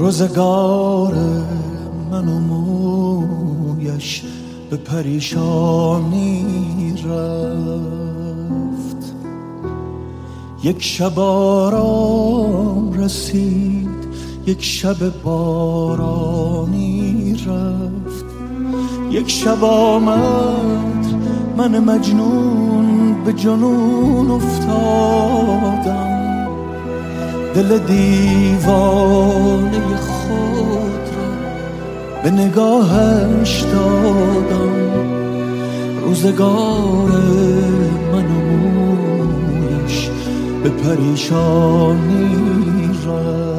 روزگار من و مویش به پریشانی رفت. یک شب آرام رسید، یک شب بارانی رفت. یک شب آمد من مجنون به جنون افتادم. دل دیوانه خود را به نگاهش دادم. روزگار من و مویش به پریشانی رفت.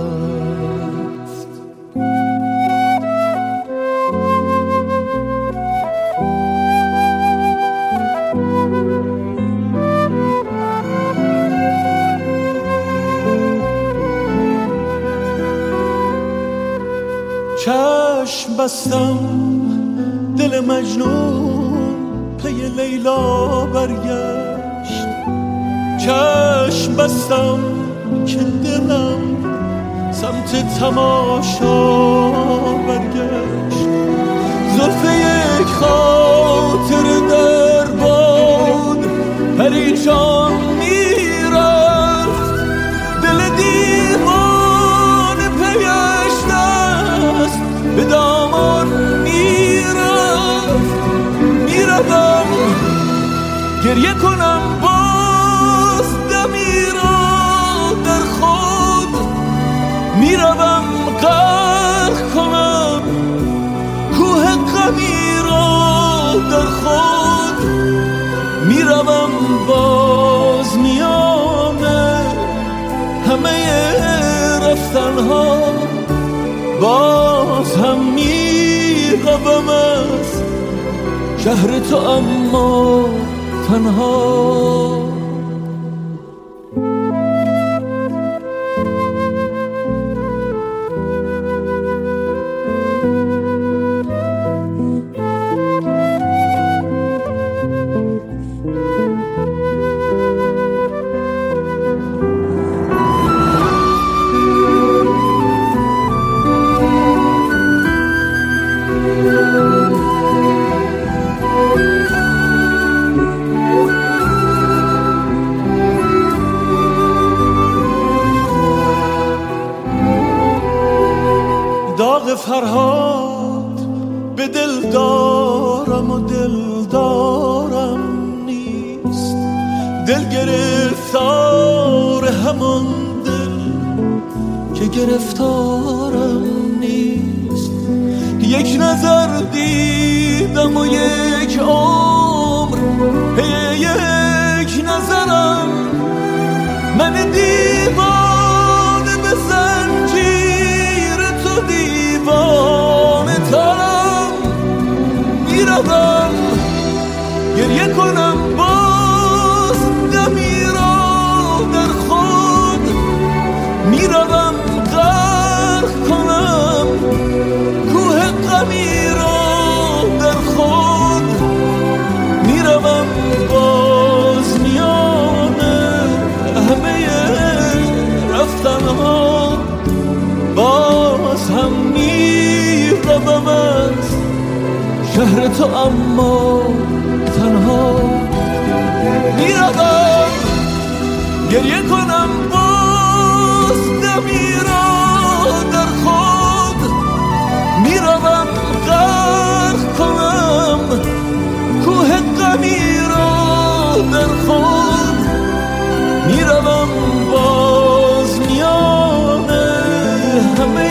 چشم بستم دل مجنون پی لیلا برگشت. چشم بستم که دلم سمت تماشا برگشت. زلف یک خاطر در باد پریشان میرفت. دل دیوانه پیش دست به دامان میرفت. میروم گریه کنم باز دمی را در خود. میروم غرق کنم کوه غمی را در خود. میروم باز میان همه رفتنها. باز هم میروم از شهر تو اما تنها. داغ فرهاد به دل دارم و دل دارم نیست. دل گرفتار همان دل که گرفتارم نیست. یک نظر دیدم و یک عمر پی یک نظرم. من دیوانه به زنجیر تو دیوانه ترم. میروم گریه کنم باز دمی را در خود. میروم غرق کنم کوه غمی را در خود. میروم باز میان همه رفتنها. باز هم میروم از شهر تو اما تنها. میروم گریه کنم باز دمی را در خود. میروم غرق کنم کوه غمی را در خود. میروم باز میان همه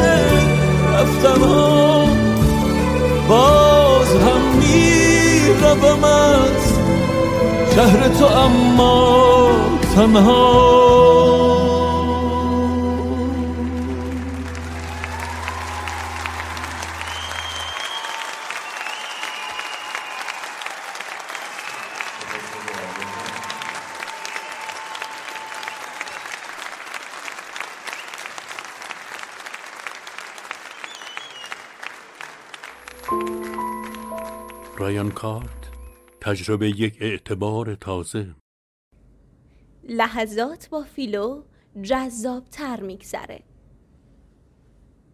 رفتنها. باز هم میروم از شهر تو اما تنها. رایان کارت، تجربه یک اعتبار تازه. لحظات با فیلو جذاب‌تر می‌گذره.